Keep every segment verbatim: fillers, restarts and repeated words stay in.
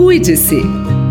Cuide-se!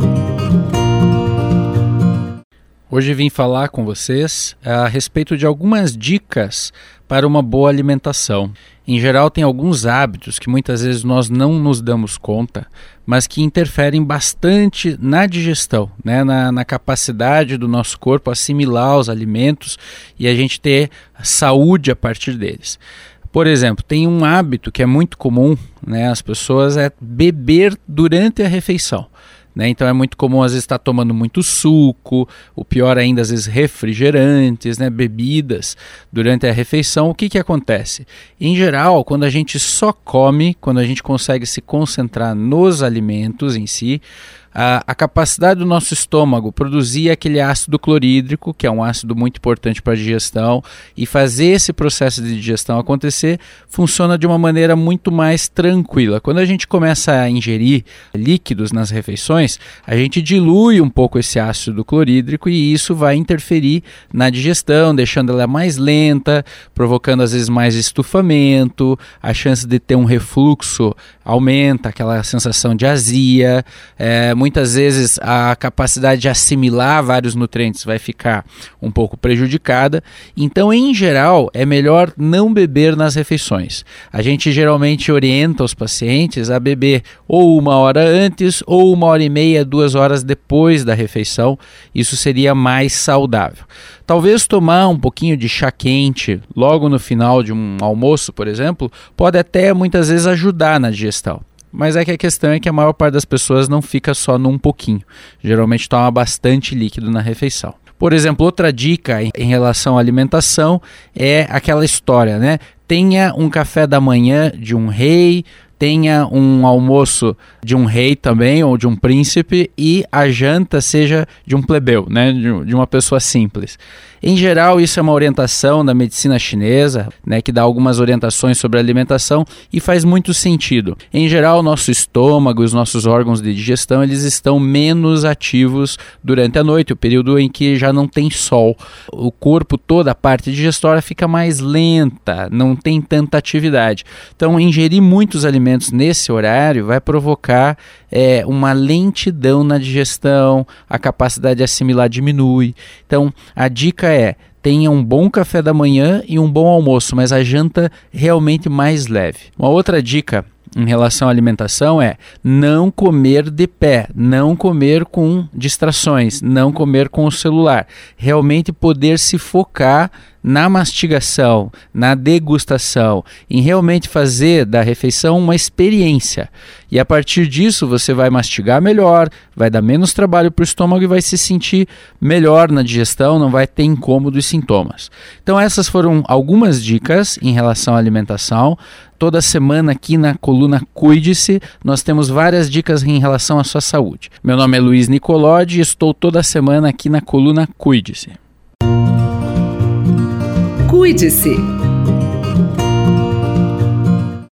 Hoje vim falar com vocês a respeito de algumas dicas para uma boa alimentação. Em geral, tem alguns hábitos que muitas vezes nós não nos damos conta, mas que interferem bastante na digestão, né? na, na capacidade do nosso corpo assimilar os alimentos e a gente ter saúde a partir deles. Por exemplo, tem um hábito que é muito comum, né, as pessoas, é beber durante a refeição. Né? Então é muito comum às vezes estar tomando muito suco, o pior ainda às vezes refrigerantes, né, bebidas durante a refeição. O que que acontece? Em geral, quando a gente só come, quando a gente consegue se concentrar nos alimentos em si, a, a capacidade do nosso estômago produzir aquele ácido clorídrico, que é um ácido muito importante para a digestão, e fazer esse processo de digestão acontecer, funciona de uma maneira muito mais tranquila. Quando a gente começa a ingerir líquidos nas refeições, a gente dilui um pouco esse ácido clorídrico e isso vai interferir na digestão, deixando ela mais lenta, provocando às vezes mais estufamento, a chance de ter um refluxo aumenta, aquela sensação de azia, é, muitas vezes a capacidade de assimilar vários nutrientes vai ficar um pouco prejudicada. Então, em geral, é melhor não beber nas refeições. A gente geralmente orienta os pacientes a beber ou uma hora antes ou uma hora e meia, duas horas depois da refeição. Isso seria mais saudável. Talvez tomar um pouquinho de chá quente logo no final de um almoço, por exemplo, pode até muitas vezes ajudar na digestão. Mas é que a questão é que a maior parte das pessoas não fica só num pouquinho. Geralmente toma bastante líquido na refeição. Por exemplo, outra dica em relação à alimentação é aquela história, né? Tenha um café da manhã de um rei, tenha um almoço de um rei também, ou de um príncipe, e a janta seja de um plebeu, né? de, de uma pessoa simples. Em geral, isso é uma orientação da medicina chinesa, né? Que dá algumas orientações sobre a alimentação e faz muito sentido. Em geral, o nosso estômago e os nossos órgãos de digestão, eles estão menos ativos durante a noite, o período em que já não tem sol. O corpo, toda a parte digestória fica mais lenta, não tem tanta atividade. Então, ingerir muitos alimentos nesse horário vai provocar é, uma lentidão na digestão, a capacidade de assimilar diminui. Então, a dica é: tenha um bom café da manhã e um bom almoço, mas a janta realmente mais leve. Uma outra dica em relação à alimentação é não comer de pé, não comer com distrações, não comer com o celular. Realmente poder se focar na mastigação, na degustação, em realmente fazer da refeição uma experiência. E a partir disso você vai mastigar melhor, vai dar menos trabalho para o estômago e vai se sentir melhor na digestão, não vai ter incômodo e sintomas. Então essas foram algumas dicas em relação à alimentação. Toda semana aqui na coluna Cuide-se, nós temos várias dicas em relação à sua saúde. Meu nome é Luiz Nicolodi e estou toda semana aqui na coluna Cuide-se. Cuide-se!